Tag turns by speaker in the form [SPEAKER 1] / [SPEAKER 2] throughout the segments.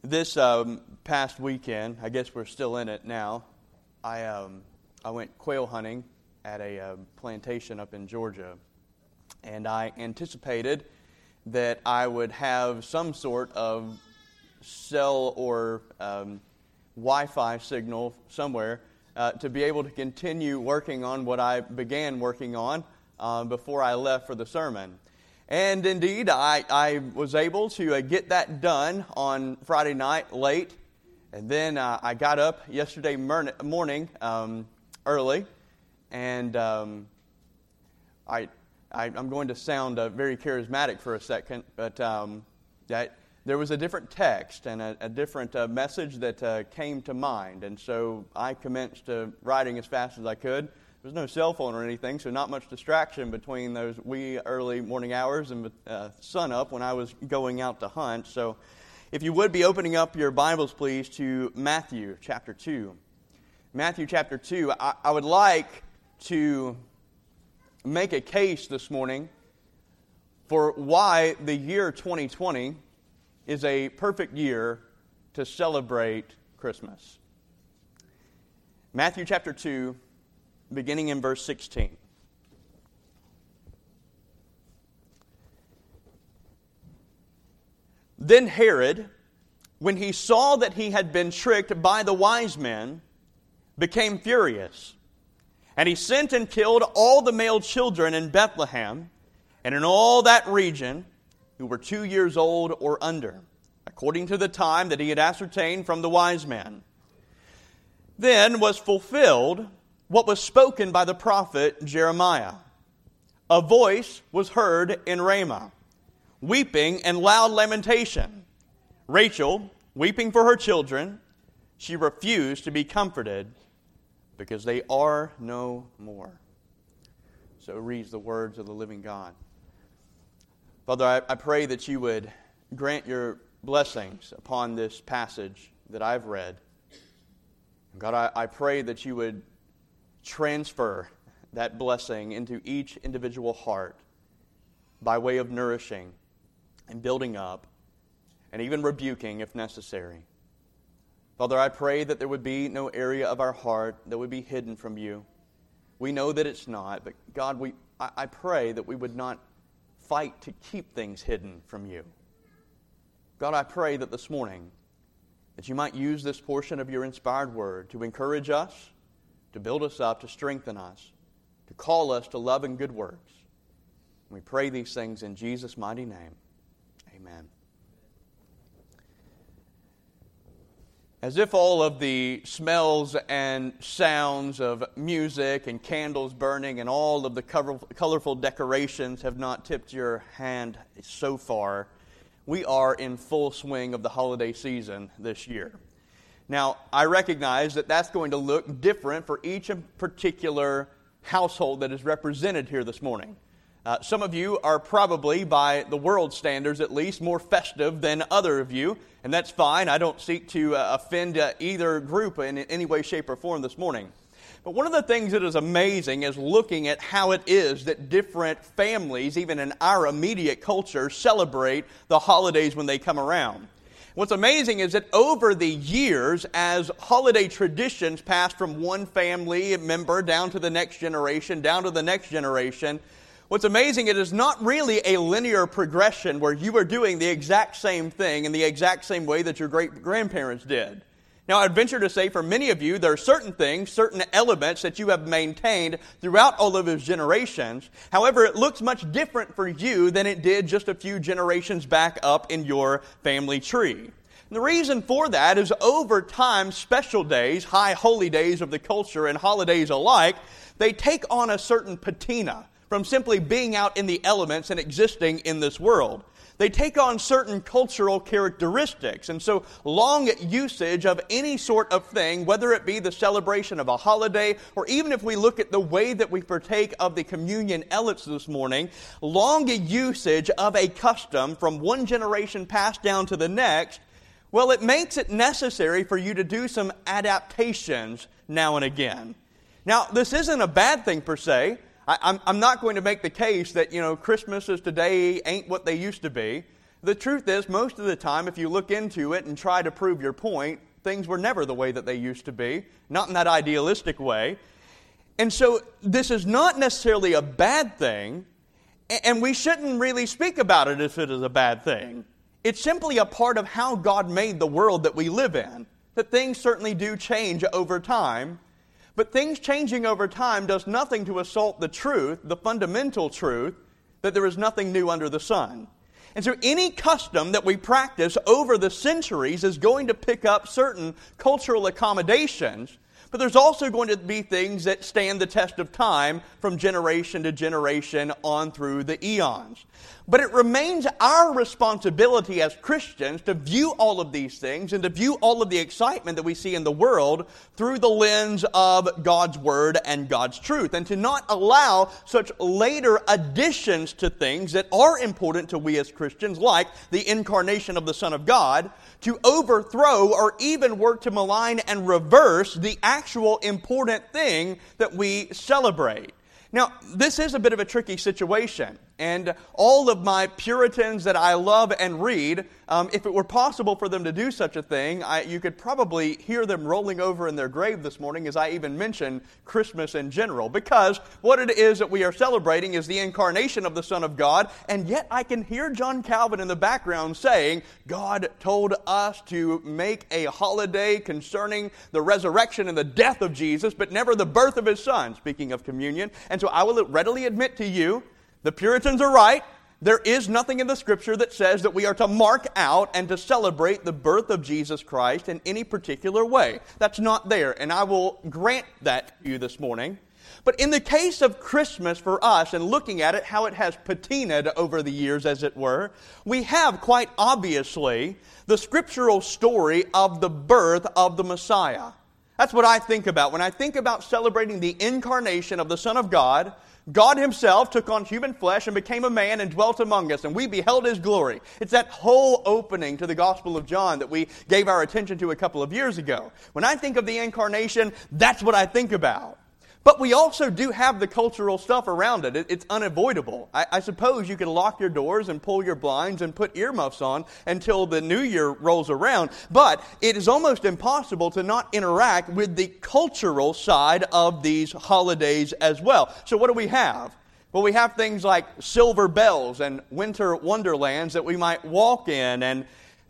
[SPEAKER 1] This past weekend, I guess we're still in it now, I went quail hunting at a plantation up in Georgia, and I anticipated that I would have some sort of cell or Wi-Fi signal somewhere to be able to continue working on what I began working on before I left for the sermon. And indeed, I was able to get that done on Friday night late. And then I got up yesterday morning early. And I'm going to sound very charismatic for a second. But there was a different text and a different message that came to mind. And so I commenced writing as fast as I could. There was no cell phone or anything, so not much distraction between those wee early morning hours and sun up when I was going out to hunt. So if you would be opening up your Bibles, please, to Matthew chapter 2. Matthew chapter 2, I would like to make a case this morning for why the year 2020 is a perfect year to celebrate Christmas. Matthew chapter 2, beginning in verse 16. Then Herod, when he saw that he had been tricked by the wise men, became furious. And he sent and killed all the male children in Bethlehem and in all that region who were 2 years old or under, according to the time that he had ascertained from the wise men. Then was fulfilled what was spoken by the prophet Jeremiah. A voice was heard in Ramah, weeping and loud lamentation. Rachel, weeping for her children, she refused to be comforted because they are no more. So reads the words of the living God. Father, I pray that you would grant your blessings upon this passage that I've read. God, I pray that you would transfer that blessing into each individual heart by way of nourishing and building up and even rebuking if necessary. Father, I pray that there would be no area of our heart that would be hidden from you. We know that it's not, but God, I pray that we would not fight to keep things hidden from you. God, I pray that this morning that you might use this portion of your inspired word to encourage us, to build us up, to strengthen us, to call us to love and good works. We pray these things in Jesus' mighty name. Amen. As if all of the smells and sounds of music and candles burning and all of the colorful decorations have not tipped your hand so far, we are in full swing of the holiday season this year. Now, I recognize that that's going to look different for each particular household that is represented here this morning. Some of you are probably, by the world standards at least, more festive than other of you, and that's fine. I don't seek to offend either group in any way, shape, or form this morning. But one of the things that is amazing is looking at how it is that different families, even in our immediate culture, celebrate the holidays when they come around. What's amazing is that over the years, as holiday traditions pass from one family member down to the next generation, what's amazing, it is not really a linear progression where you are doing the exact same thing in the exact same way that your great-grandparents did. Now, I'd venture to say for many of you, there are certain things, certain elements that you have maintained throughout all of those generations. However, it looks much different for you than it did just a few generations back up in your family tree. And the reason for that is over time, special days, high holy days of the culture and holidays alike, they take on a certain patina from simply being out in the elements and existing in this world. They take on certain cultural characteristics. And so long usage of any sort of thing, whether it be the celebration of a holiday, or even if we look at the way that we partake of the communion elements this morning, long usage of a custom from one generation passed down to the next, well, it makes it necessary for you to do some adaptations now and again. Now, this isn't a bad thing per se. I'm not going to make the case that, Christmases today ain't what they used to be. The truth is, most of the time, if you look into it and try to prove your point, things were never the way that they used to be, not in that idealistic way. And so this is not necessarily a bad thing, and we shouldn't really speak about it if it is a bad thing. It's simply a part of how God made the world that we live in, that things certainly do change over time, but things changing over time does nothing to assault the truth, the fundamental truth, that there is nothing new under the sun. And so any custom that we practice over the centuries is going to pick up certain cultural accommodations, but there's also going to be things that stand the test of time from generation to generation on through the eons. But it remains our responsibility as Christians to view all of these things and to view all of the excitement that we see in the world through the lens of God's Word and God's truth, and to not allow such later additions to things that are important to we as Christians, like the incarnation of the Son of God, to overthrow or even work to malign and reverse the actual important thing that we celebrate. Now, this is a bit of a tricky situation, and all of my Puritans that I love and read, if it were possible for them to do such a thing, you could probably hear them rolling over in their grave this morning as I even mention Christmas in general, because what it is that we are celebrating is the incarnation of the Son of God, and yet I can hear John Calvin in the background saying, God told us to make a holiday concerning the resurrection and the death of Jesus, but never the birth of His Son, speaking of communion. And so I will readily admit to you, the Puritans are right. There is nothing in the Scripture that says that we are to mark out and to celebrate the birth of Jesus Christ in any particular way. That's not there, and I will grant that to you this morning. But in the case of Christmas for us, and looking at it, how it has patinaed over the years, as it were, we have quite obviously the scriptural story of the birth of the Messiah. That's what I think about. When I think about celebrating the incarnation of the Son of God, God Himself took on human flesh and became a man and dwelt among us, and we beheld His glory. It's that whole opening to the Gospel of John that we gave our attention to a couple of years ago. When I think of the incarnation, that's what I think about. But we also do have the cultural stuff around it. It's unavoidable. I suppose you could lock your doors and pull your blinds and put earmuffs on until the new year rolls around. But it is almost impossible to not interact with the cultural side of these holidays as well. So what do we have? Well, we have things like silver bells and winter wonderlands that we might walk in, and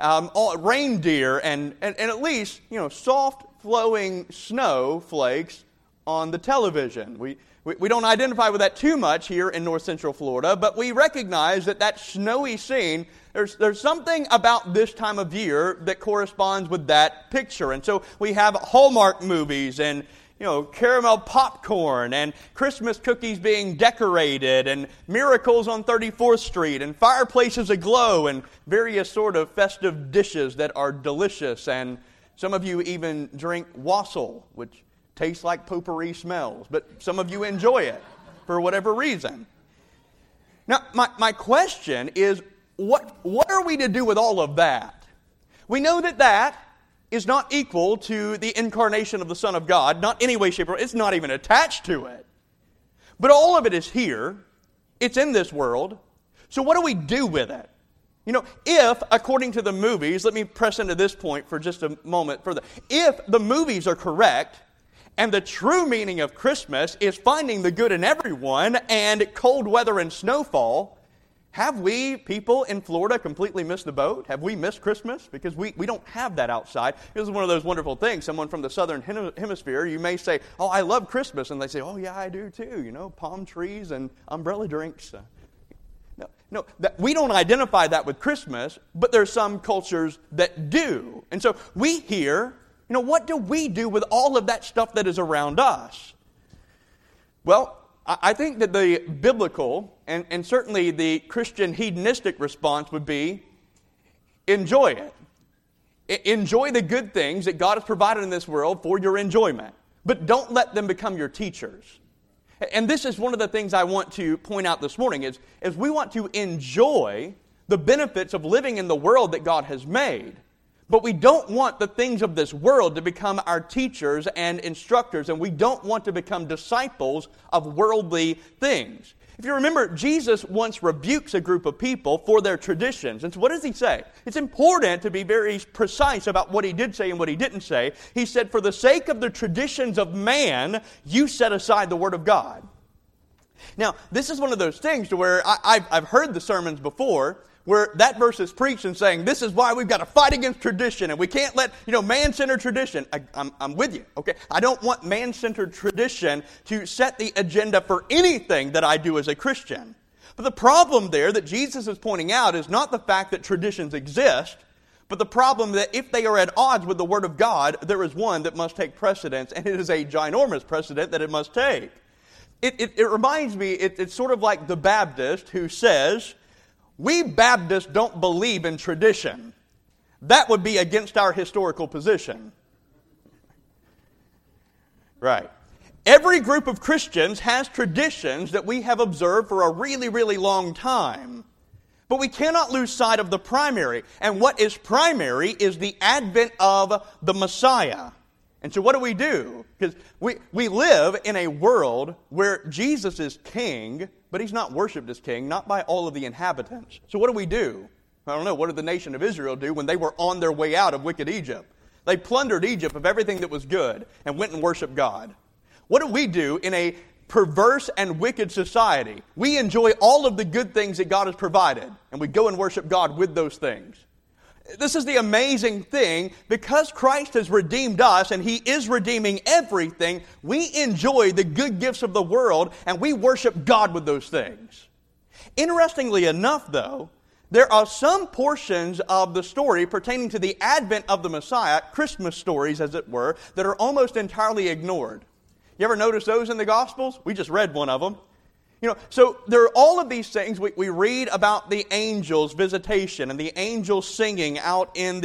[SPEAKER 1] reindeer and at least, soft flowing snowflakes on the television. We don't identify with that too much here in North Central Florida, but we recognize that snowy scene, there's something about this time of year that corresponds with that picture. And so we have Hallmark movies and caramel popcorn and Christmas cookies being decorated and miracles on 34th Street and fireplaces aglow and various sort of festive dishes that are delicious. And some of you even drink wassail, which tastes like potpourri smells, but some of you enjoy it for whatever reason. Now, my question is, what are we to do with all of that? We know that is not equal to the incarnation of the Son of God, not any way, shape, or it's not even attached to it. But all of it is here. It's in this world. So what do we do with it? If, according to the movies, let me press into this point for just a moment further. If the movies are correct, and the true meaning of Christmas is finding the good in everyone and cold weather and snowfall, have we, people in Florida, completely missed the boat? Have we missed Christmas? Because we don't have that outside. This is one of those wonderful things. Someone from the southern hemisphere, you may say, oh, I love Christmas. And they say, oh, yeah, I do too. Palm trees and umbrella drinks. No, we don't identify that with Christmas, but there's some cultures that do. And so we here, what do we do with all of that stuff that is around us? Well, I think that the biblical and certainly the Christian hedonistic response would be, enjoy it. Enjoy the good things that God has provided in this world for your enjoyment. But don't let them become your teachers. And this is one of the things I want to point out this morning is we want to enjoy the benefits of living in the world that God has made. But we don't want the things of this world to become our teachers and instructors, and we don't want to become disciples of worldly things. If you remember, Jesus once rebukes a group of people for their traditions. And so what does he say? It's important to be very precise about what he did say and what he didn't say. He said, for the sake of the traditions of man, you set aside the Word of God. Now, this is one of those things to where I've heard the sermons before where that verse is preached and saying, this is why we've got to fight against tradition and we can't let, man-centered tradition. I'm with you, okay? I don't want man-centered tradition to set the agenda for anything that I do as a Christian. But the problem there that Jesus is pointing out is not the fact that traditions exist, but the problem that if they are at odds with the Word of God, there is one that must take precedence, and it is a ginormous precedent that it must take. It reminds me, it's sort of like the Baptist who says, we Baptists don't believe in tradition. That would be against our historical position. Right. Every group of Christians has traditions that we have observed for a really, really long time. But we cannot lose sight of the primary. And what is primary is the advent of the Messiah. And so what do? Because we live in a world where Jesus is king, but he's not worshipped as king, not by all of the inhabitants. So what do? I don't know, what did the nation of Israel do when they were on their way out of wicked Egypt? They plundered Egypt of everything that was good and went and worshiped God. What do we do in a perverse and wicked society? We enjoy all of the good things that God has provided, and we go and worship God with those things. This is the amazing thing. Because Christ has redeemed us and He is redeeming everything, we enjoy the good gifts of the world and we worship God with those things. Interestingly enough, though, there are some portions of the story pertaining to the advent of the Messiah, Christmas stories as it were, that are almost entirely ignored. You ever notice those in the Gospels? We just read one of them. So there are all of these things. We read about the angels' visitation and the angels singing out to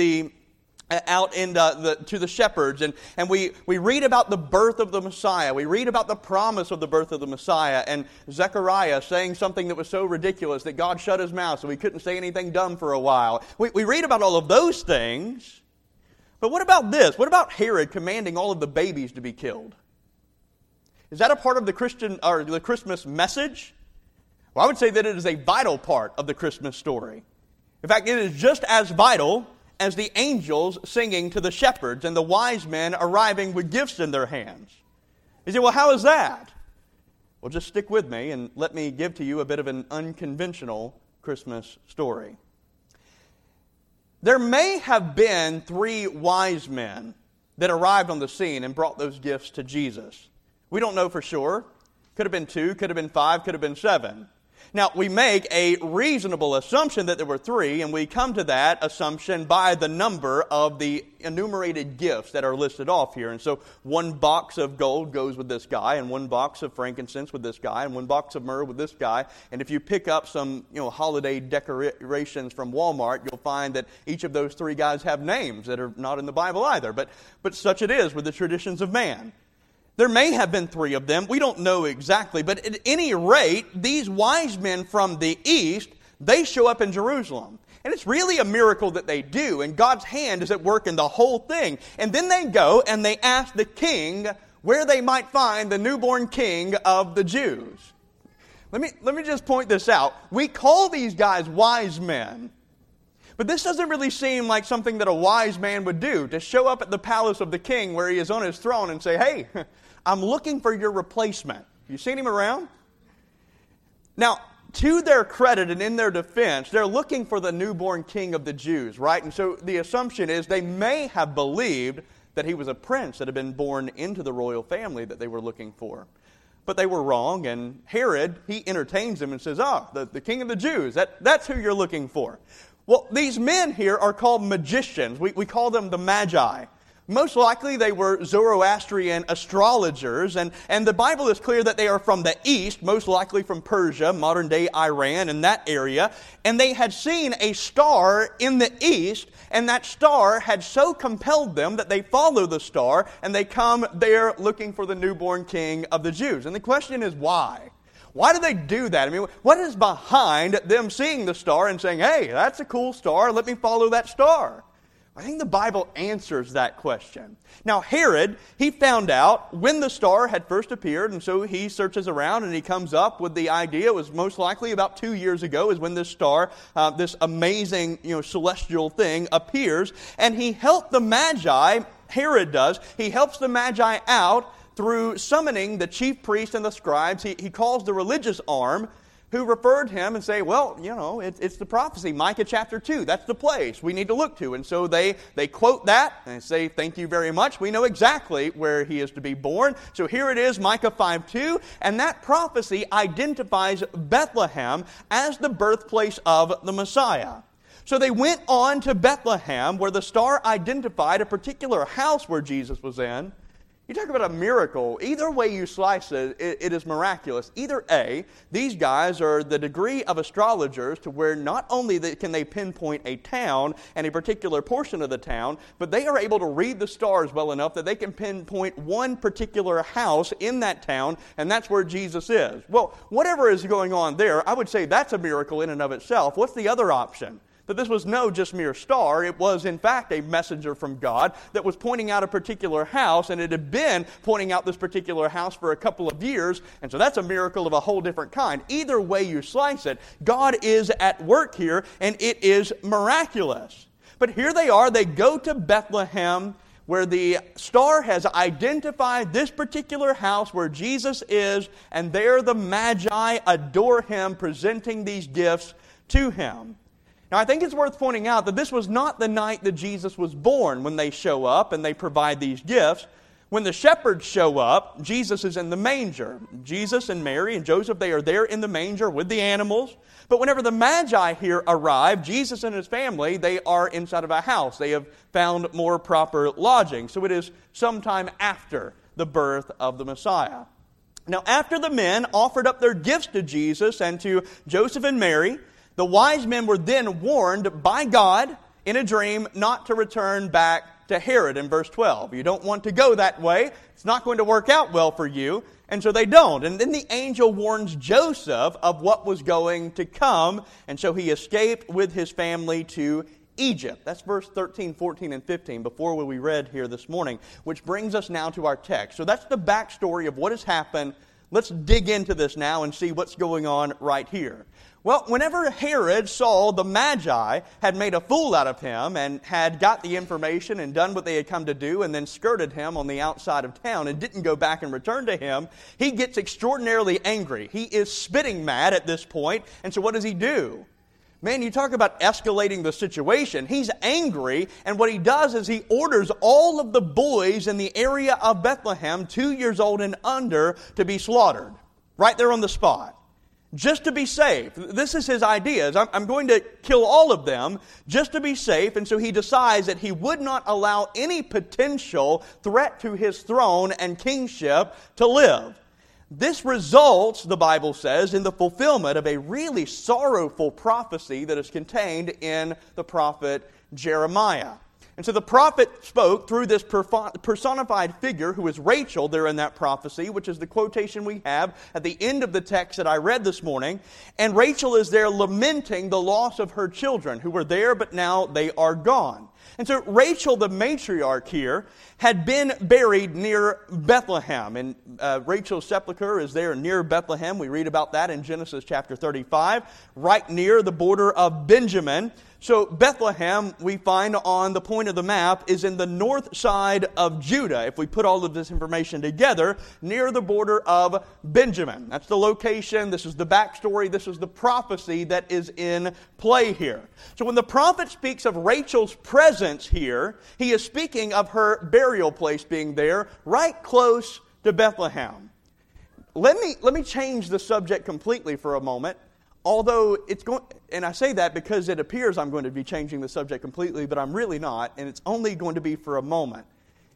[SPEAKER 1] the shepherds, and we read about the birth of the Messiah. We read about the promise of the birth of the Messiah, and Zechariah saying something that was so ridiculous that God shut his mouth so he couldn't say anything dumb for a while. We read about all of those things. But what about this? What about Herod commanding all of the babies to be killed? Is that a part of the Christmas message? Well, I would say that it is a vital part of the Christmas story. In fact, it is just as vital as the angels singing to the shepherds and the wise men arriving with gifts in their hands. You say, well, how is that? Well, just stick with me and let me give to you a bit of an unconventional Christmas story. There may have been 3 wise men that arrived on the scene and brought those gifts to Jesus. We don't know for sure. Could have been 2, could have been 5, could have been 7. Now, we make a reasonable assumption that there were 3, and we come to that assumption by the number of the enumerated gifts that are listed off here. And so 1 box of gold goes with this guy, and 1 box of frankincense with this guy, and 1 box of myrrh with this guy. And if you pick up some holiday decorations from Walmart, you'll find that each of those 3 guys have names that are not in the Bible either. But such it is with the traditions of man. There may have been 3 of them. We don't know exactly. But at any rate, these wise men from the east, they show up in Jerusalem. And it's really a miracle that they do. And God's hand is at work in the whole thing. And then they go and they ask the king where they might find the newborn king of the Jews. Let me just point this out. We call these guys wise men. But this doesn't really seem like something that a wise man would do, to show up at the palace of the king where he is on his throne and say, hey, I'm looking for your replacement. You seen him around? Now, to their credit and in their defense, they're looking for the newborn king of the Jews, right? And so the assumption is they may have believed that he was a prince that had been born into the royal family that they were looking for. But they were wrong, and Herod, he entertains them and says, the king of the Jews, that's who you're looking for. Well, these men here are called magicians. We call them the Magi. Most likely they were Zoroastrian astrologers, and the Bible is clear that they are from the east, most likely from Persia, modern-day Iran, and that area. And they had seen a star in the east, and that star had so compelled them that they follow the star, and they come there looking for the newborn king of the Jews. And the question is, why? Why do they do that? I mean, what is behind them seeing the star and saying, hey, that's a cool star, let me follow that star? I think the Bible answers that question. Now, Herod, he found out when the star had first appeared, and so he searches around and he comes up with the idea. It was most likely about 2 years ago is when this star, this amazing, celestial thing appears, and he helped the Magi, Herod does, he helps the Magi out through summoning the chief priests and the scribes. He calls the religious arm, who referred him and say, well, it's the prophecy, Micah chapter 2. That's the place we need to look to. And so they quote that and say, thank you very much. We know exactly where he is to be born. So here it is, Micah 5:2. And that prophecy identifies Bethlehem as the birthplace of the Messiah. So they went on to Bethlehem, where the star identified a particular house where Jesus was in. You talk about a miracle. Either way you slice it, it is miraculous. Either A, these guys are the degree of astrologers to where not only can they pinpoint a town and a particular portion of the town, but they are able to read the stars well enough that they can pinpoint one particular house in that town, and that's where Jesus is. Well, whatever is going on there, I would say that's a miracle in and of itself. What's the other option? That this was no just mere star. It was, in fact, a messenger from God that was pointing out a particular house, and it had been pointing out this particular house for a couple of years, and so that's a miracle of a whole different kind. Either way you slice it, God is at work here, and it is miraculous. But here they are. They go to Bethlehem, where the star has identified this particular house where Jesus is, and there the Magi adore him, presenting these gifts to him. Now, I think it's worth pointing out that this was not the night that Jesus was born when they show up and they provide these gifts. When the shepherds show up, Jesus is in the manger. Jesus and Mary and Joseph, they are there in the manger with the animals. But whenever the Magi here arrive, Jesus and his family, they are inside of a house. They have found more proper lodging. So it is sometime after the birth of the Messiah. Now, after the men offered up their gifts to Jesus and to Joseph and Mary, the wise men were then warned by God in a dream not to return back to Herod in verse 12. You don't want to go that way. It's not going to work out well for you. And so they don't. And then the angel warns Joseph of what was going to come. And so he escaped with his family to Egypt. That's verse 13, 14, and 15 before what we read here this morning, which brings us now to our text. So that's the backstory of what has happened. Let's dig into this now and see what's going on right here. Well, whenever Herod saw the Magi had made a fool out of him and had got the information and done what they had come to do and then skirted him on the outside of town and didn't go back and return to him, he gets extraordinarily angry. He is spitting mad at this point, and so what does he do? Man, you talk about escalating the situation. He's angry, and what he does is he orders all of the boys in the area of Bethlehem, 2 years old and under, to be slaughtered right there on the spot. Just to be safe. This is his idea. I'm going to kill all of them just to be safe. And so he decides that he would not allow any potential threat to his throne and kingship to live. This results, the Bible says, in the fulfillment of a really sorrowful prophecy that is contained in the prophet Jeremiah. And so the prophet spoke through this personified figure who is Rachel there in that prophecy, which is the quotation we have at the end of the text that I read this morning. And Rachel is there lamenting the loss of her children who were there, but now they are gone. And so Rachel, the matriarch here, had been buried near Bethlehem. And Rachel's sepulcher is there near Bethlehem. We read about that in Genesis chapter 35, right near the border of Benjamin. So Bethlehem, we find on the point of the map, is in the north side of Judah. If we put all of this information together, near the border of Benjamin. That's the location. This is the backstory. This is the prophecy that is in play here. So when the prophet speaks of Rachel's presence here, he is speaking of her burial place being there, right close to Bethlehem. Let me change the subject completely for a moment. Although it's going, and I say that because it appears I'm going to be changing the subject completely, but I'm really not, and it's only going to be for a moment.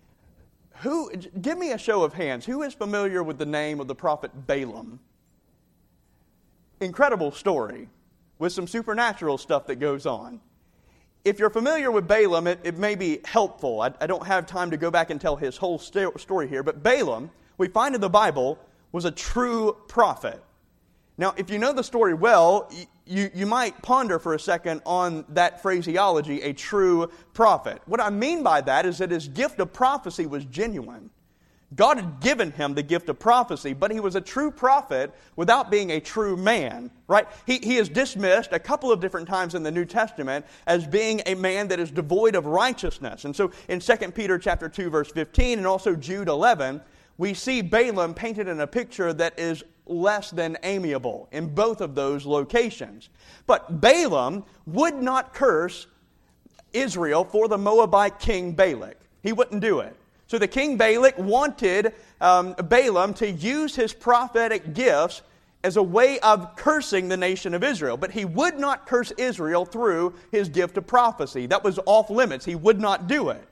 [SPEAKER 1] Give me a show of hands. Who is familiar with the name of the prophet Balaam? Incredible story with some supernatural stuff that goes on. If you're familiar with Balaam, it may be helpful. I don't have time to go back and tell his whole story here, but Balaam, we find in the Bible, was a true prophet. Now, if you know the story well, you might ponder for a second on that phraseology, a true prophet. What I mean by that is that his gift of prophecy was genuine. God had given him the gift of prophecy, but he was a true prophet without being a true man, right? He is dismissed a couple of different times in the New Testament as being a man that is devoid of righteousness. And so in 2 Peter chapter 2, verse 15, and also Jude 11, we see Balaam painted in a picture that is less than amiable in both of those locations. But Balaam would not curse Israel for the Moabite king Balak. He wouldn't do it. So the king Balak wanted Balaam to use his prophetic gifts as a way of cursing the nation of Israel. But he would not curse Israel through his gift of prophecy. That was off limits. He would not do it.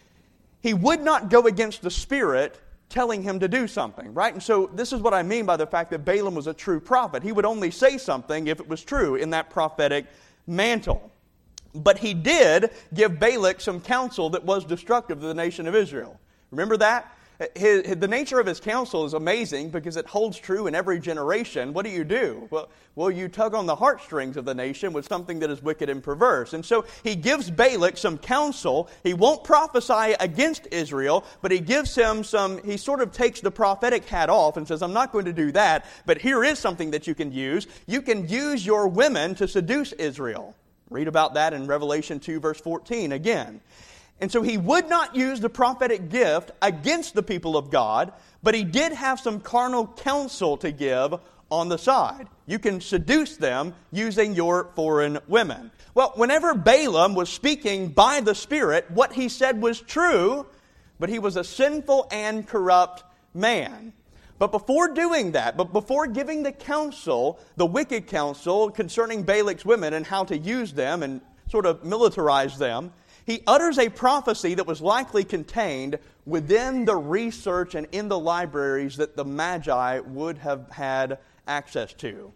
[SPEAKER 1] He would not go against the Spirit telling him to do something, right? And so this is what I mean by the fact that Balaam was a true prophet. He would only say something if it was true in that prophetic mantle. But he did give Balak some counsel that was destructive to the nation of Israel. Remember that? The nature of his counsel is amazing because it holds true in every generation. What do? Well, you tug on the heartstrings of the nation with something that is wicked and perverse. And so he gives Balak some counsel. He won't prophesy against Israel, but he gives him he sort of takes the prophetic hat off and says, I'm not going to do that, but here is something that you can use. You can use your women to seduce Israel. Read about that in Revelation 2, verse 14 again. And so he would not use the prophetic gift against the people of God, but he did have some carnal counsel to give on the side. You can seduce them using your foreign women. Well, whenever Balaam was speaking by the Spirit, what he said was true, but he was a sinful and corrupt man. But before doing that, before giving the counsel, the wicked counsel concerning Balak's women and how to use them and sort of militarize them, he utters a prophecy that was likely contained within the research and in the libraries that the Magi would have had access to.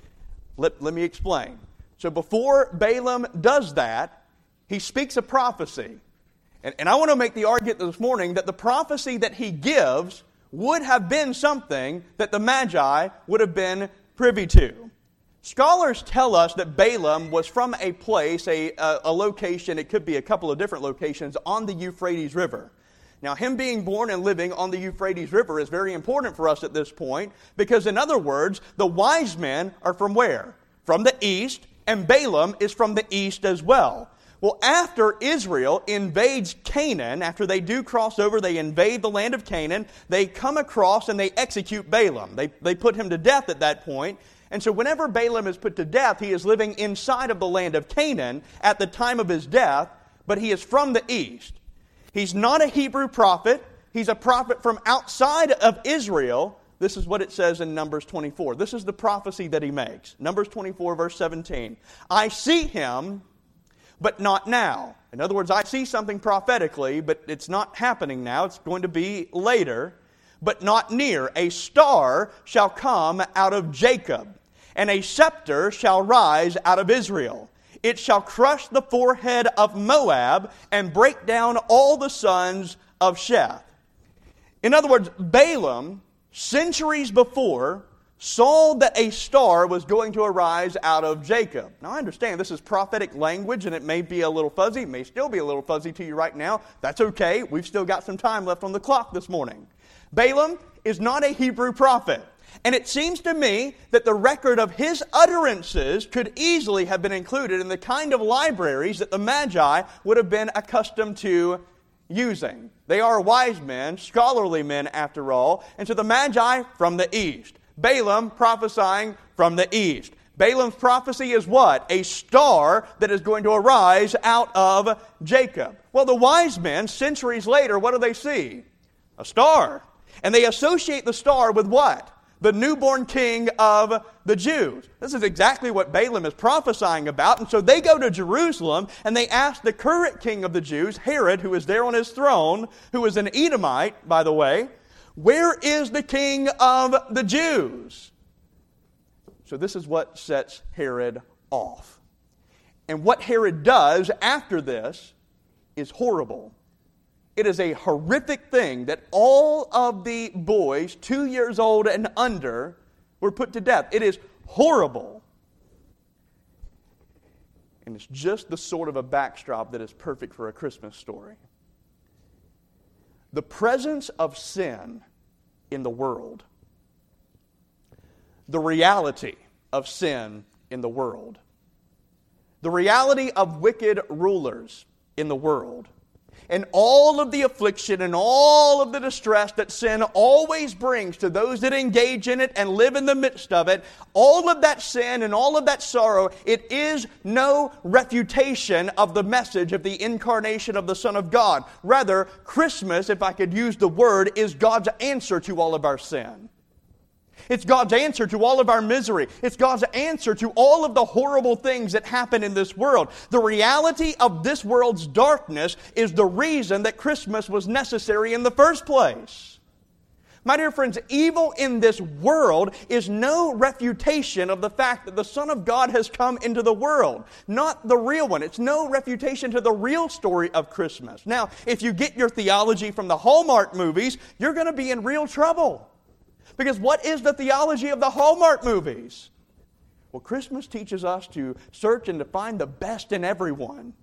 [SPEAKER 1] Let me explain. So before Balaam does that, he speaks a prophecy. And I want to make the argument this morning that the prophecy that he gives would have been something that the Magi would have been privy to. Scholars tell us that Balaam was from a place, a location, it could be a couple of different locations, on the Euphrates River. Now, him being born and living on the Euphrates River is very important for us at this point, because in other words, the wise men are from where? From the east, and Balaam is from the east as well. Well, after Israel invades Canaan, after they do cross over, they invade the land of Canaan, they come across and they execute Balaam. They put him to death at that point. And so whenever Balaam is put to death, he is living inside of the land of Canaan at the time of his death, but he is from the east. He's not a Hebrew prophet. He's a prophet from outside of Israel. This is what it says in Numbers 24. This is the prophecy that he makes. Numbers 24, verse 17. I see him, but not now. In other words, I see something prophetically, but it's not happening now. It's going to be later, but not near. A star shall come out of Jacob, and a scepter shall rise out of Israel. It shall crush the forehead of Moab and break down all the sons of Sheth. In other words, Balaam, centuries before, saw that a star was going to arise out of Jacob. Now, I understand this is prophetic language, and it may be a little fuzzy. It may still be a little fuzzy to you right now. That's okay. We've still got some time left on the clock this morning. Balaam is not a Hebrew prophet. And it seems to me that the record of his utterances could easily have been included in the kind of libraries that the Magi would have been accustomed to using. They are wise men, scholarly men after all. And so the Magi from the east. Balaam prophesying from the east. Balaam's prophecy is what? A star that is going to arise out of Jacob. Well, the wise men, centuries later, what do they see? A star. And they associate the star with what? The newborn king of the Jews. This is exactly what Balaam is prophesying about. And so they go to Jerusalem and they ask the current king of the Jews, Herod, who is there on his throne, who is an Edomite, by the way, where is the king of the Jews? So this is what sets Herod off. And what Herod does after this is horrible. It is a horrific thing that all of the boys 2 years old and under were put to death. It is horrible. And it's just the sort of a backdrop that is perfect for a Christmas story. The presence of sin in the world. The reality of sin in the world. The reality of wicked rulers in the world. And all of the affliction and all of the distress that sin always brings to those that engage in it and live in the midst of it, all of that sin and all of that sorrow, it is no refutation of the message of the incarnation of the Son of God. Rather, Christmas, if I could use the word, is God's answer to all of our sin. It's God's answer to all of our misery. It's God's answer to all of the horrible things that happen in this world. The reality of this world's darkness is the reason that Christmas was necessary in the first place. My dear friends, evil in this world is no refutation of the fact that the Son of God has come into the world. Not the real one. It's no refutation to the real story of Christmas. Now, if you get your theology from the Hallmark movies, you're going to be in real trouble. Because what is the theology of the Hallmark movies? Well, Christmas teaches us to search and to find the best in everyone.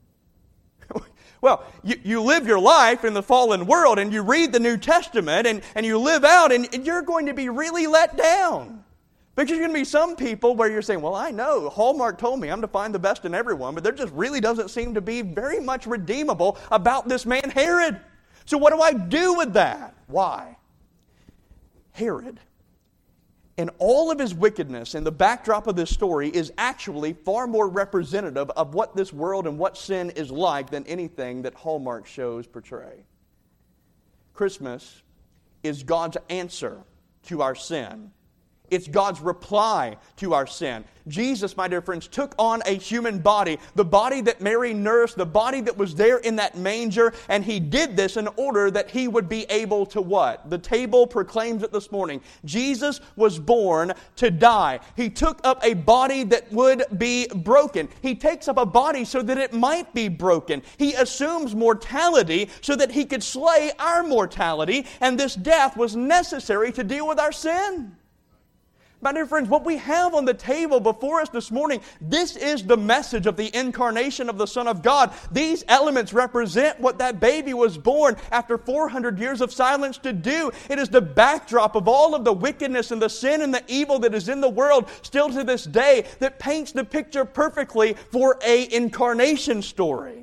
[SPEAKER 1] Well, you live your life in the fallen world and you read the New Testament and you live out and you're going to be really let down. Because there's going to be some people where you're saying, well, I know, Hallmark told me I'm to find the best in everyone, but there just really doesn't seem to be very much redeemable about this man Herod. So what do I do with that? Why? Herod, and all of his wickedness in the backdrop of this story is actually far more representative of what this world and what sin is like than anything that Hallmark shows portray. Christmas is God's answer to our sin. It's God's reply to our sin. Jesus, my dear friends, took on a human body, the body that Mary nursed, the body that was there in that manger, and He did this in order that He would be able to what? The table proclaims it this morning. Jesus was born to die. He took up a body that would be broken. He takes up a body so that it might be broken. He assumes mortality so that He could slay our mortality, and this death was necessary to deal with our sin. My dear friends, what we have on the table before us this morning, this is the message of the incarnation of the Son of God. These elements represent what that baby was born after 400 years of silence to do. It is the backdrop of all of the wickedness and the sin and the evil that is in the world still to this day that paints the picture perfectly for an incarnation story.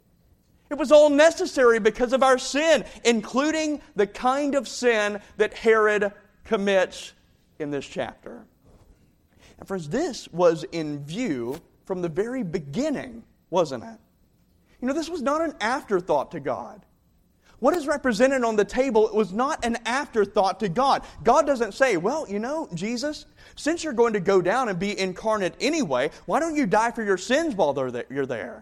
[SPEAKER 1] It was all necessary because of our sin, including the kind of sin that Herod commits in this chapter. And friends, this was in view from the very beginning, wasn't it? You know, this was not an afterthought to God. What is represented on the table was not an afterthought to God. God doesn't say, well, you know, Jesus, since you're going to go down and be incarnate anyway, why don't you die for your sins while you're there?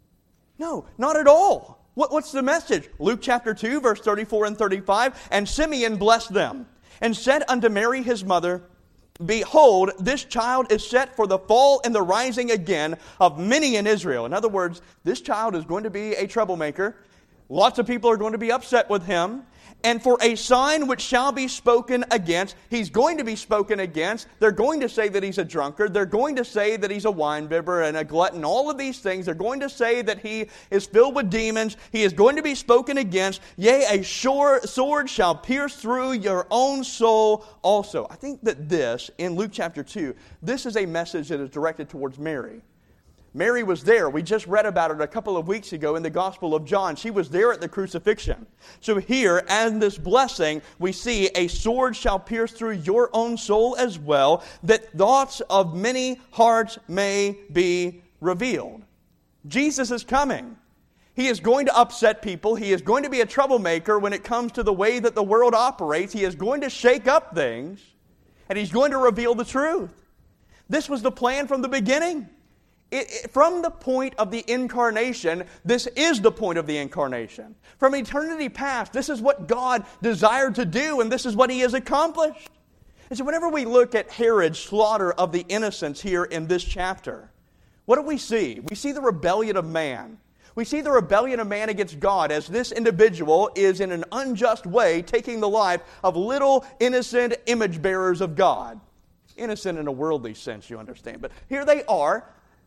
[SPEAKER 1] No, not at all. What's the message? Luke chapter 2, verse 34 and 35, and Simeon blessed them, and said unto Mary his mother, Behold, this child is set for the fall and the rising again of many in Israel. In other words, this child is going to be a troublemaker. Lots of people are going to be upset with him. And for a sign which shall be spoken against, he's going to be spoken against. They're going to say that he's a drunkard. They're going to say that he's a winebibber and a glutton. All of these things. They're going to say that he is filled with demons. He is going to be spoken against. Yea, a sword shall pierce through your own soul also. I think that this, in Luke chapter 2, this is a message that is directed towards Mary. Mary was there. We just read about it a couple of weeks ago in the Gospel of John. She was there at the crucifixion. So here, as this blessing, we see a sword shall pierce through your own soul as well, that thoughts of many hearts may be revealed. Jesus is coming. He is going to upset people. He is going to be a troublemaker when it comes to the way that the world operates. He is going to shake up things, and He's going to reveal the truth. This was the plan from the beginning. From the point of the incarnation, this is the point of the incarnation. From eternity past, this is what God desired to do, and this is what He has accomplished. And so whenever we look at Herod's slaughter of the innocents here in this chapter, what do we see? We see the rebellion of man. We see the rebellion of man against God as this individual is in an unjust way taking the life of little innocent image bearers of God. Innocent in a worldly sense, you understand. But here they are.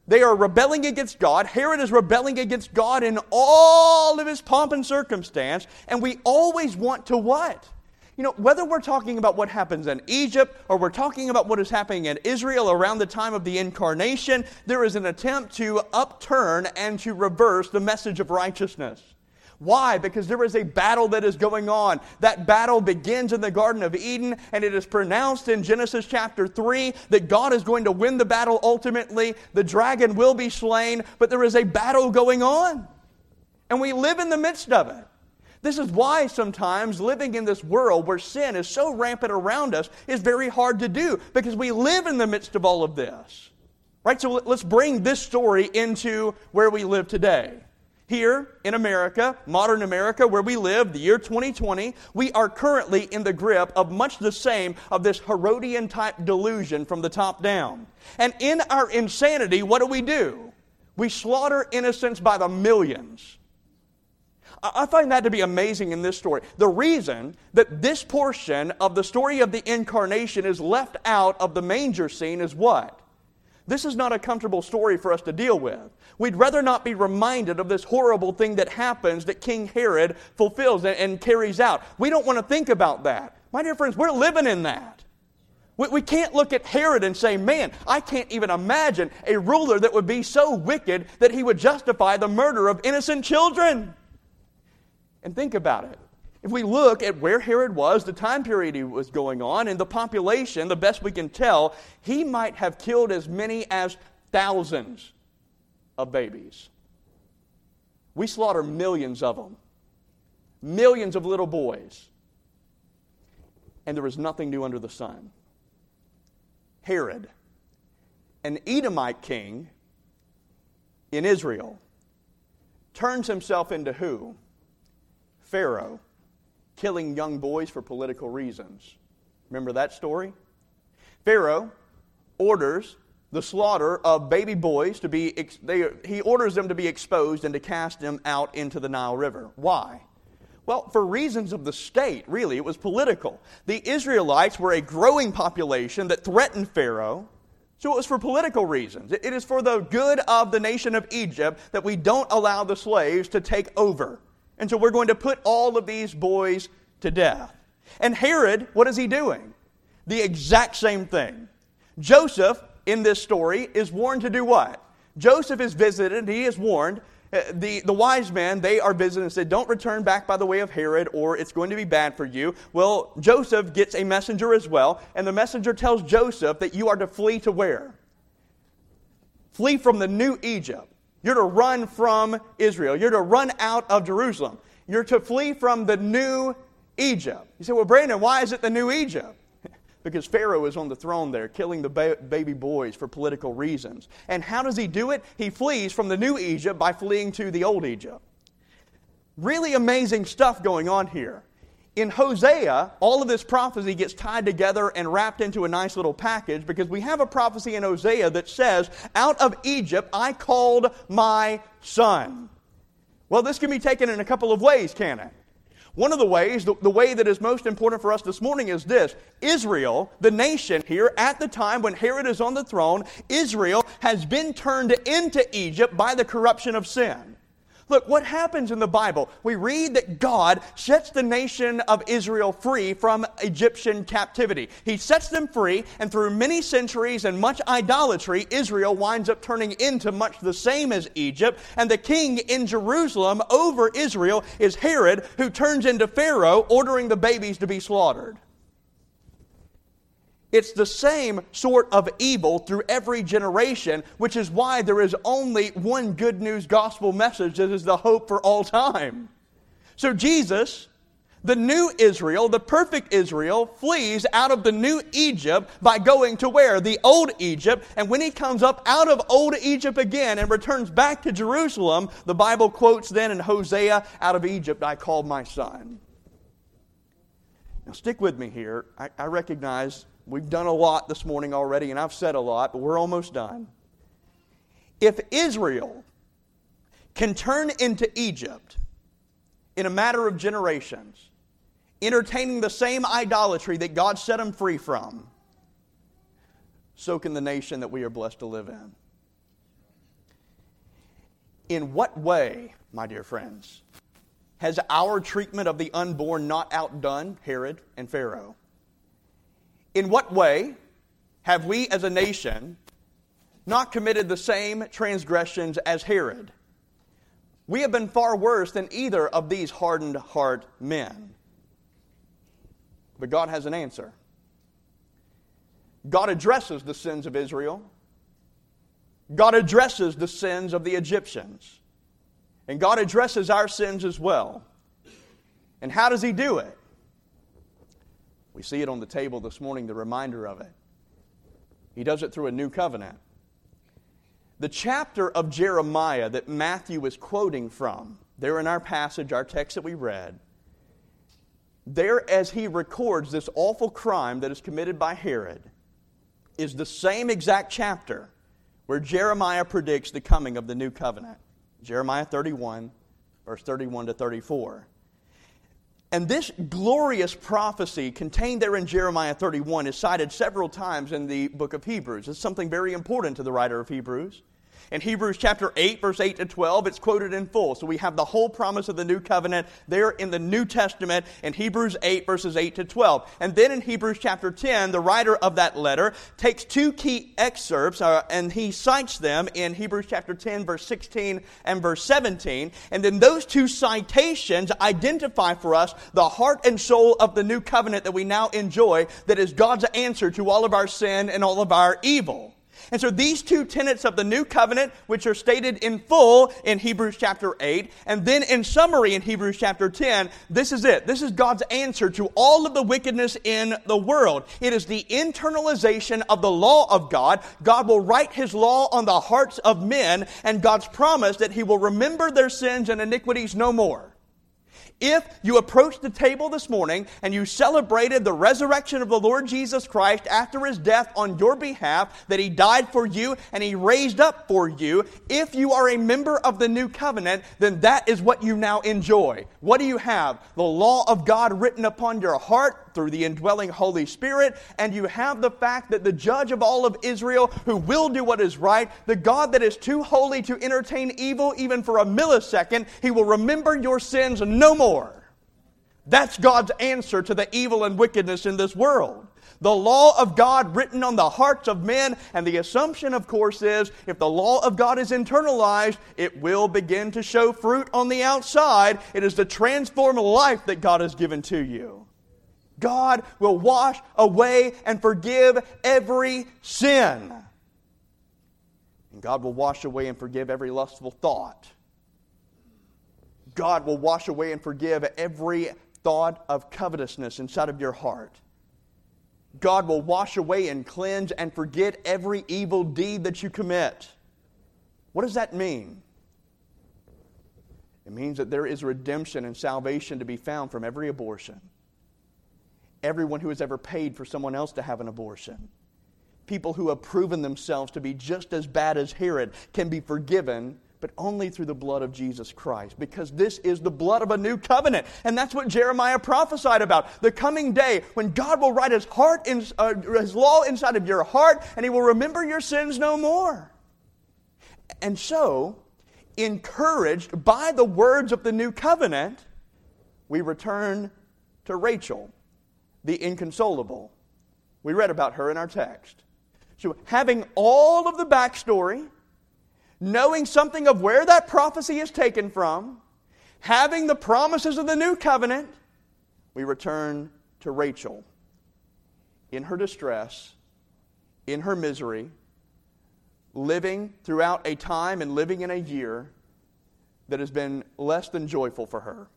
[SPEAKER 1] They are rebelling against God. Herod is rebelling against God in all of his pomp and circumstance. And we always want to what? Whether we're talking about what happens in Egypt or we're talking about what is happening in Israel around the time of the incarnation, there is an attempt to upturn and to reverse the message of righteousness. Why? Because there is a battle that is going on. That battle begins in the Garden of Eden, and it is pronounced in Genesis chapter 3 that God is going to win the battle ultimately. The dragon will be slain, but there is a battle going on. And we live in the midst of it. This is why sometimes living in this world where sin is so rampant around us is very hard to do, because we live in the midst of all of this. Right? So let's bring this story into where we live today. Here in America, modern America, where we live, the year 2020, we are currently in the grip of much the same of this Herodian-type delusion from the top down. And in our insanity, what do? We slaughter innocents by the millions. I find that to be amazing in this story. The reason that this portion of the story of the incarnation is left out of the manger scene is what? This is not a comfortable story for us to deal with. We'd rather not be reminded of this horrible thing that happens that King Herod fulfills and carries out. We don't want to think about that. My dear friends, we're living in that. We can't look at Herod and say, man, I can't even imagine a ruler that would be so wicked that he would justify the murder of innocent children. And think about it. If we look at where Herod was, the time period he was going on, and the population, the best we can tell, he might have killed as many as thousands of babies. We slaughter millions of them. Millions of little boys. And there is nothing new under the sun. Herod, an Edomite king in Israel, turns himself into who? Pharaoh, killing young boys for political reasons. Remember that story? Pharaoh orders the slaughter of baby boys to be, he orders them to be exposed and to cast them out into the Nile River. Why? Well, for reasons of the state, really. It was political. The Israelites were a growing population that threatened Pharaoh, so it was for political reasons. It is for the good of the nation of Egypt that we don't allow the slaves to take over. And so we're going to put all of these boys to death. And Herod, what is he doing? The exact same thing. Joseph, in this story, is warned to do what? Joseph is visited, he is warned. The wise men, they are visited and said, don't return back by the way of Herod or it's going to be bad for you. Well, Joseph gets a messenger as well, and the messenger tells Joseph that you are to flee to where? Flee from the new Egypt. You're to run from Israel. You're to run out of Jerusalem. You're to flee from the new Egypt. You say, well, Brandon, why is it the new Egypt? Because Pharaoh is on the throne there, killing the baby boys for political reasons. And how does he do it? He flees from the new Egypt by fleeing to the old Egypt. Really amazing stuff going on here. In Hosea, all of this prophecy gets tied together and wrapped into a nice little package because we have a prophecy in Hosea that says, out of Egypt I called my son. Well, this can be taken in a couple of ways, can it? One of the ways, the way that is most important for us this morning is this. Israel, the nation here, at the time when Herod is on the throne, Israel has been turned into Egypt by the corruption of sin. Look, what happens in the Bible? We read that God sets the nation of Israel free from Egyptian captivity. He sets them free, and through many centuries and much idolatry, Israel winds up turning into much the same as Egypt. And the king in Jerusalem over Israel is Herod, who turns into Pharaoh, ordering the babies to be slaughtered. It's the same sort of evil through every generation, which is why there is only one good news gospel message that is the hope for all time. So Jesus, the new Israel, the perfect Israel, flees out of the new Egypt by going to where? The old Egypt. And when he comes up out of old Egypt again and returns back to Jerusalem, the Bible quotes then in Hosea, out of Egypt I called my son. Now stick with me here. I recognize we've done a lot this morning already, and I've said a lot, but we're almost done. If Israel can turn into Egypt in a matter of generations, entertaining the same idolatry that God set them free from, so can the nation that we are blessed to live in. In what way, my dear friends, has our treatment of the unborn not outdone Herod and Pharaoh? In what way have we as a nation not committed the same transgressions as Herod? We have been far worse than either of these hardened heart men. But God has an answer. God addresses the sins of Israel. God addresses the sins of the Egyptians. And God addresses our sins as well. And how does He do it? We see it on the table this morning, the reminder of it. He does it through a new covenant. The chapter of Jeremiah that Matthew is quoting from, there in our passage, our text that we read, there as he records this awful crime that is committed by Herod, is the same exact chapter where Jeremiah predicts the coming of the new covenant. Jeremiah 31, verse 31 to 34. And this glorious prophecy contained there in Jeremiah 31 is cited several times in the book of Hebrews. It's something very important to the writer of Hebrews. In Hebrews chapter 8, verse 8 to 12, it's quoted in full. So we have the whole promise of the new covenant there in the New Testament in Hebrews 8, verses 8 to 12. And then in Hebrews chapter 10, the writer of that letter takes two key excerpts, and he cites them in Hebrews chapter 10, verse 16 and verse 17. And then those two citations identify for us the heart and soul of the new covenant that we now enjoy, that is God's answer to all of our sin and all of our evil. And so these two tenets of the new covenant, which are stated in full in Hebrews chapter 8, and then in summary in Hebrews chapter 10, this is it. This is God's answer to all of the wickedness in the world. It is the internalization of the law of God. God will write His law on the hearts of men, and God's promise that He will remember their sins and iniquities no more. If you approached the table this morning and you celebrated the resurrection of the Lord Jesus Christ after His death on your behalf, that He died for you and He raised up for you, if you are a member of the new covenant, then that is what you now enjoy. What do you have? The law of God written upon your heart through the indwelling Holy Spirit, and you have the fact that the judge of all of Israel, who will do what is right, the God that is too holy to entertain evil even for a millisecond, He will remember your sins no more. That's God's answer to the evil and wickedness in this world. The law of God written on the hearts of men, and the assumption, of course, is if the law of God is internalized, it will begin to show fruit on the outside. It is the transformed life that God has given to you. God will wash away and forgive every sin. And God will wash away and forgive every lustful thought. God will wash away and forgive every thought of covetousness inside of your heart. God will wash away and cleanse and forget every evil deed that you commit. What does that mean? It means that there is redemption and salvation to be found from every abortion. Everyone who has ever paid for someone else to have an abortion. People who have proven themselves to be just as bad as Herod can be forgiven, but only through the blood of Jesus Christ, because this is the blood of a new covenant. And that's what Jeremiah prophesied about. The coming day when God will write His law inside of your heart, and He will remember your sins no more. And so, encouraged by the words of the new covenant, we return to Rachel, the inconsolable. We read about her in our text. So, having all of the backstory, knowing something of where that prophecy is taken from, having the promises of the new covenant, we return to Rachel. In her distress, in her misery, living throughout a time and living in a year that has been less than joyful for her.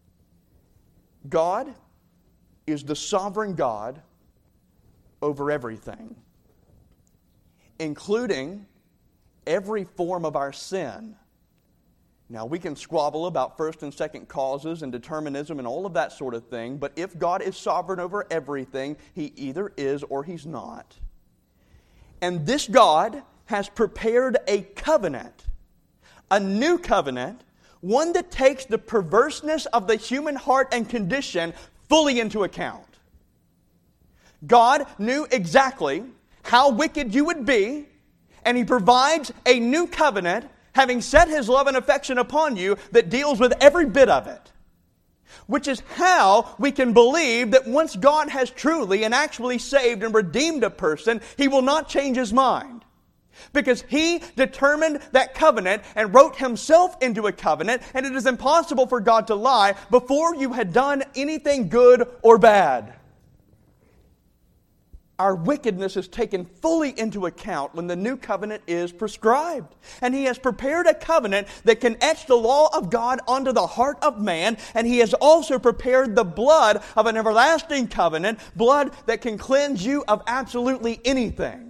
[SPEAKER 1] God is the sovereign God over everything, including every form of our sin. Now, we can squabble about first and second causes and determinism and all of that sort of thing, but if God is sovereign over everything, He either is or He's not. And this God has prepared a covenant, a new covenant, one that takes the perverseness of the human heart and condition fully into account. God knew exactly how wicked you would be, and He provides a new covenant having set His love and affection upon you that deals with every bit of it. Which is how we can believe that once God has truly and actually saved and redeemed a person, He will not change His mind. Because He determined that covenant and wrote Himself into a covenant, and it is impossible for God to lie before you had done anything good or bad. Our wickedness is taken fully into account when the new covenant is prescribed. And He has prepared a covenant that can etch the law of God onto the heart of man, and He has also prepared the blood of an everlasting covenant, blood that can cleanse you of absolutely anything.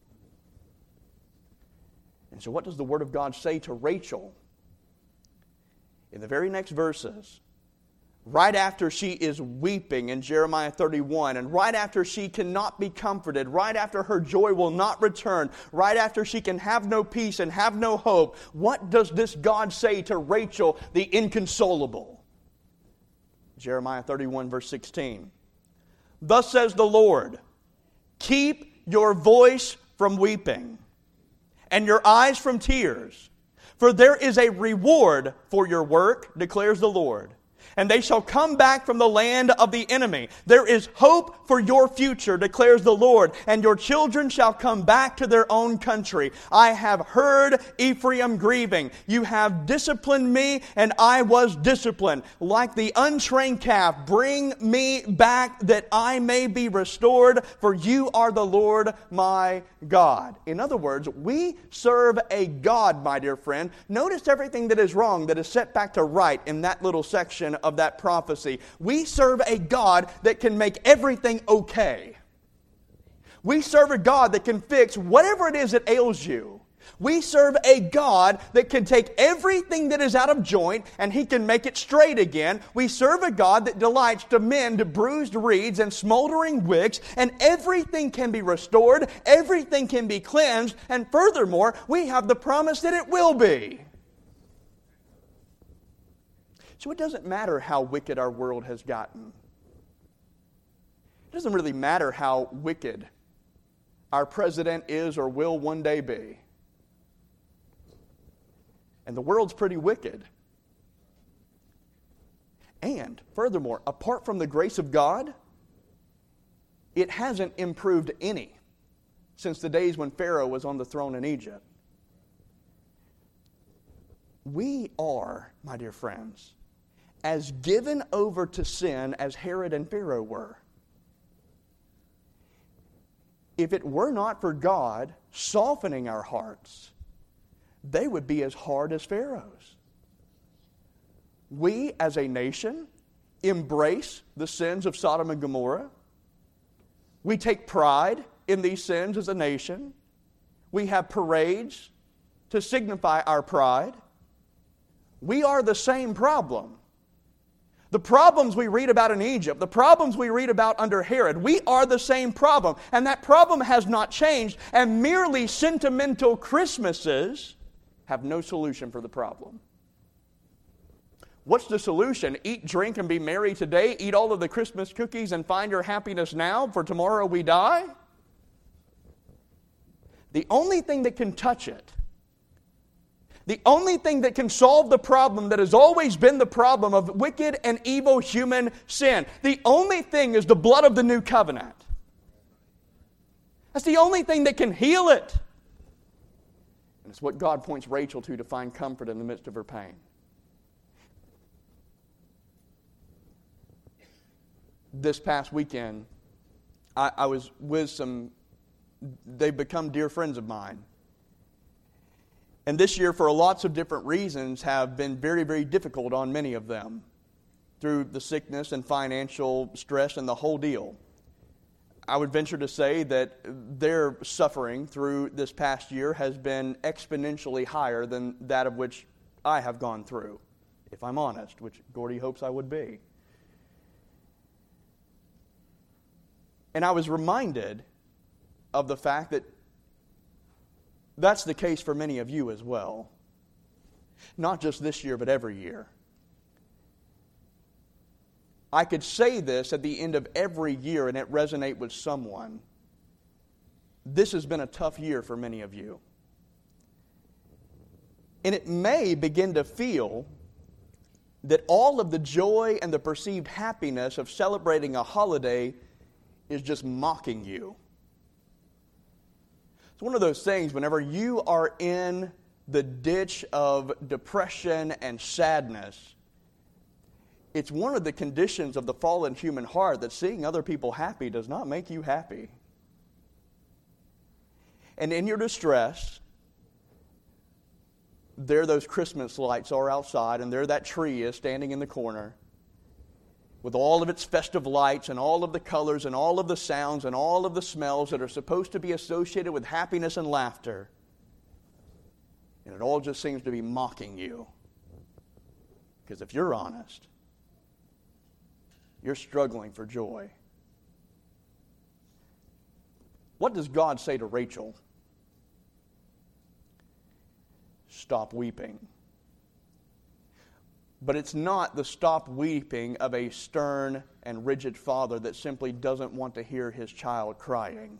[SPEAKER 1] And so what does the Word of God say to Rachel? In the very next verses, right after she is weeping in Jeremiah 31, and right after she cannot be comforted, right after her joy will not return, right after she can have no peace and have no hope, what does this God say to Rachel, the inconsolable? Jeremiah 31, verse 16. Thus says the Lord, keep your voice from weeping, and your eyes from tears. For there is a reward for your work, declares the Lord. And they shall come back from the land of the enemy. There is hope for your future, declares the Lord, and your children shall come back to their own country. I have heard Ephraim grieving. You have disciplined me, and I was disciplined. Like the untrained calf, bring me back that I may be restored, for you are the Lord my God. In other words, we serve a God, my dear friend. Notice everything that is wrong that is set back to right in that little section of that prophecy. We serve a God that can make everything okay. We serve a God that can fix whatever it is that ails you. We serve a God that can take everything that is out of joint and He can make it straight again. We serve a God that delights to mend bruised reeds and smoldering wicks, and everything can be restored, everything can be cleansed, and furthermore, we have the promise that it will be. So it doesn't matter how wicked our world has gotten. It doesn't really matter how wicked our president is or will one day be. And the world's pretty wicked. And furthermore, apart from the grace of God, it hasn't improved any since the days when Pharaoh was on the throne in Egypt. We are, my dear friends, as given over to sin as Herod and Pharaoh were. If it were not for God softening our hearts, they would be as hard as Pharaoh's. We, as a nation, embrace the sins of Sodom and Gomorrah. We take pride in these sins as a nation. We have parades to signify our pride. We are the same problem. The problems we read about in Egypt, the problems we read about under Herod, we are the same problem. And that problem has not changed, and merely sentimental Christmases have no solution for the problem. What's the solution? Eat, drink, and be merry today. Eat all of the Christmas cookies and find your happiness now, for tomorrow we die? The only thing that can touch it, the only thing that can solve the problem that has always been the problem of wicked and evil human sin, the only thing is the blood of the new covenant. That's the only thing that can heal it. And it's what God points Rachel to find comfort in the midst of her pain. This past weekend, I was with they've become dear friends of mine. And this year, for lots of different reasons, have been very, very difficult on many of them through the sickness and financial stress and the whole deal. I would venture to say that their suffering through this past year has been exponentially higher than that of which I have gone through, if I'm honest, which Gordy hopes I would be. And I was reminded of the fact that that's the case for many of you as well. Not just this year, but every year. I could say this at the end of every year and it resonate with someone. This has been a tough year for many of you. And it may begin to feel that all of the joy and the perceived happiness of celebrating a holiday is just mocking you. It's one of those things whenever you are in the ditch of depression and sadness, it's one of the conditions of the fallen human heart that seeing other people happy does not make you happy. And in your distress, there those Christmas lights are outside, and there that tree is standing in the corner with all of its festive lights and all of the colors and all of the sounds and all of the smells that are supposed to be associated with happiness and laughter. And it all just seems to be mocking you. Because if you're honest, you're struggling for joy. What does God say to Rachel? Stop weeping. But it's not the stop weeping of a stern and rigid father that simply doesn't want to hear his child crying.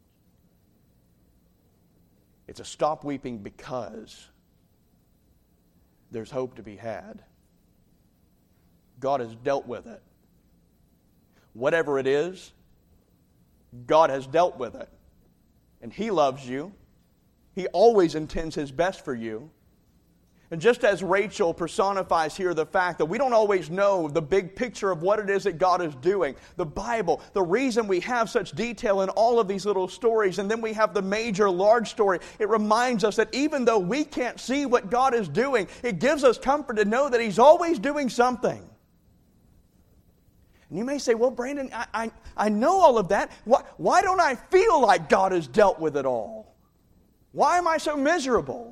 [SPEAKER 1] It's a stop weeping because there's hope to be had. God has dealt with it. Whatever it is, God has dealt with it. And He loves you. He always intends His best for you. And just as Rachel personifies here the fact that we don't always know the big picture of what it is that God is doing, the Bible, the reason we have such detail in all of these little stories, and then we have the major, large story, it reminds us that even though we can't see what God is doing, it gives us comfort to know that He's always doing something. And you may say, well, Brandon, I know all of that. Why don't I feel like God has dealt with it all? Why am I so miserable?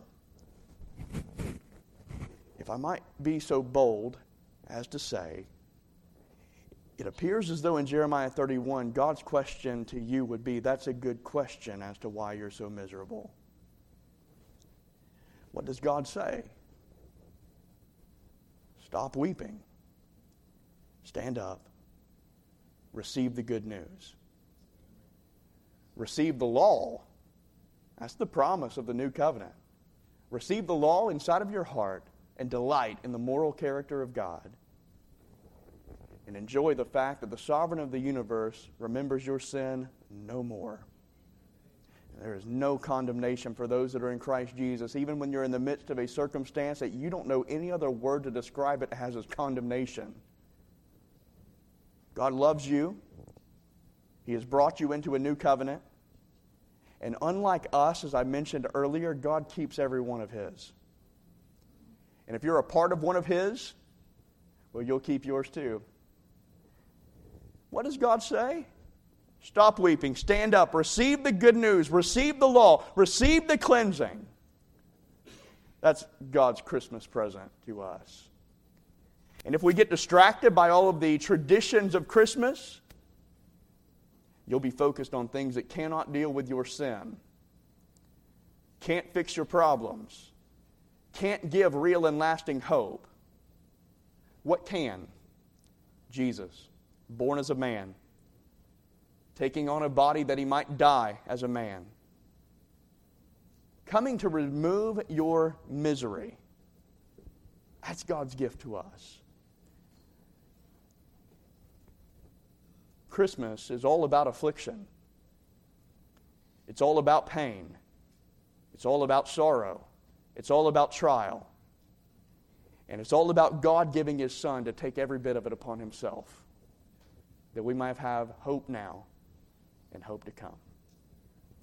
[SPEAKER 1] If I might be so bold as to say, it appears as though in Jeremiah 31, God's question to you would be, that's a good question as to why you're so miserable. What does God say? Stop weeping. Stand up. Receive the good news. Receive the law. That's the promise of the new covenant. Receive the law inside of your heart and delight in the moral character of God. And enjoy the fact that the sovereign of the universe remembers your sin no more. And there is no condemnation for those that are in Christ Jesus, even when you're in the midst of a circumstance that you don't know any other word to describe it as condemnation. God loves you. He has brought you into a new covenant. And unlike us, as I mentioned earlier, God keeps every one of His. And if you're a part of one of His, well, you'll keep yours too. What does God say? Stop weeping, stand up, receive the good news, receive the law, receive the cleansing. That's God's Christmas present to us. And if we get distracted by all of the traditions of Christmas, you'll be focused on things that cannot deal with your sin, can't fix your problems, can't give real and lasting hope. What can? Jesus, born as a man, taking on a body that He might die as a man, coming to remove your misery. That's God's gift to us. Christmas is all about affliction. It's all about pain. It's all about sorrow. It's all about trial. And it's all about God giving His Son to take every bit of it upon Himself, that we might have hope now and hope to come.